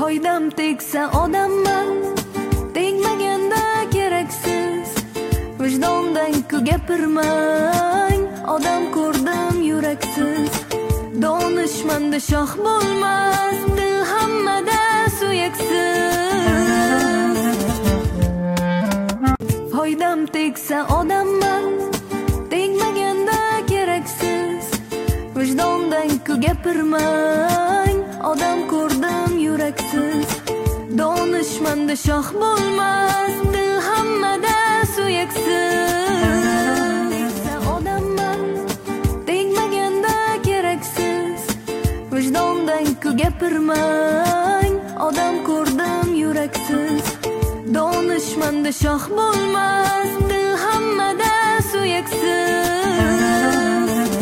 Foydam tegsa odamman, tegmaganda keraksiz. Vijdondan-ku gapirmang, odam ko'rdim yuraksiz. Donishmanda shoh bo'lmas, dil hammada suyaksiz. Foydam tegsa odamman, tegmaganda keraksiz. Vijdondan-ku gapirmang, odam ko'rdim yuraksiz. Donishmanda shoh bo'lmas, dil hammada suyaksiz. Odamman, tegmaganda keraksiz. Vijdondan-ku gapirmang, odam ko'rdim yuraksiz. Donishmanda shoh bo'lmas, dil hammada suyaksiz.